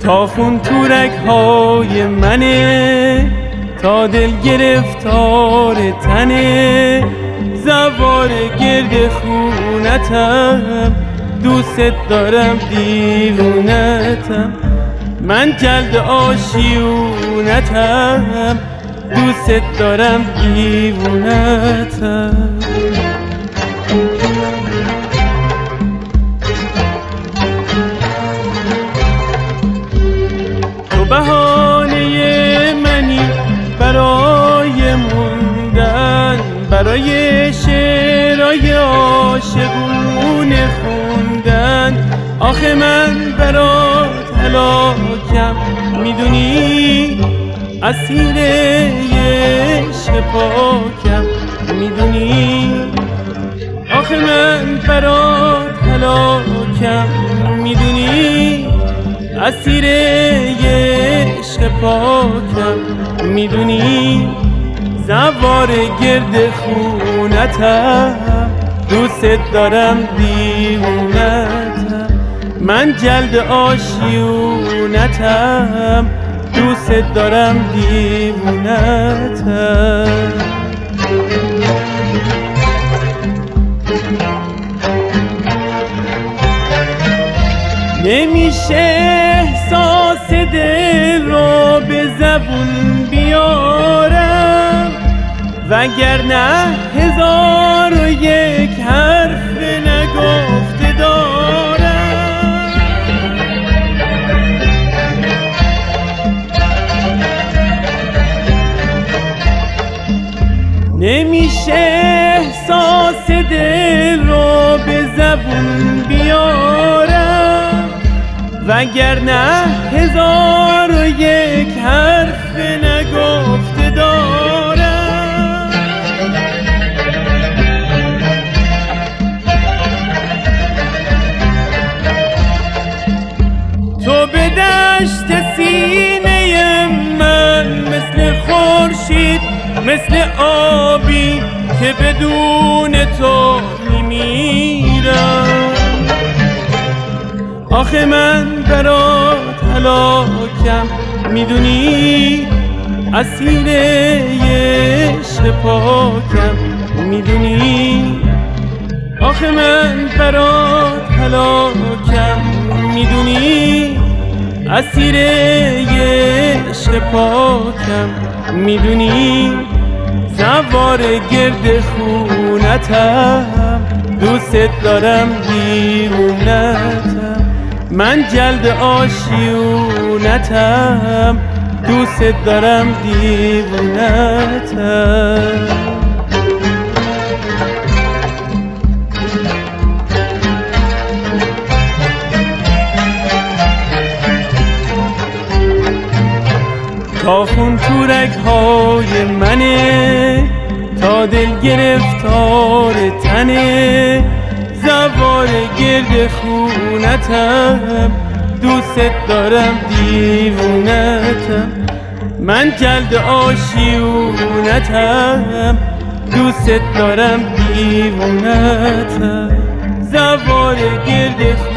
تا خون تو رگ‌های منه، تا دل گرفتار تنه، زوار گرد خونتم، دوست دارم دیوونتم، من جلد آشیونتم، دوست دارم دیوونتم. تو بهانه منی برای موندن، برای شعرهای عاشقونه خوندن. آخه من برات هلاکم، میدونی اسیر عشق پاکم، میدونی. آخه من برات هلاکم، میدونی اسیر عشق پاکم، میدونی. زوار گرد خونتم، دوست دارم دیوونتم، من جلد آشیونتم، دوست دارم دیوونتم. نمیشه احساس دل رو به زبون بیارم، وگرنه 1001 حرف نگفته دارم. نمیشه احساس دل رو به زبون بیارم، وگرنه 1001 حرف نگفته دارم. تو به دشت سینه من مثل خورشید، مثل آبی که بدون تو میمیرم. آخه من برات هلاکم، میدونی اسیر عشق پاکم، میدونی. آخه من برات هلاکم، میدونی اسیر عشق پاکم، میدونی. زوار گرد خونتم، دوست دارم دیوونتم، من جلد آشیونتم، دوست دارم دیوونتم. تا خون تو رگ‌های منه، تا دل گرفتار تنه، زوار گرد خونتم، دوست دارم دیوونتم، من جلد آشیونتم، دوست دارم دیوونتم. زوار گرد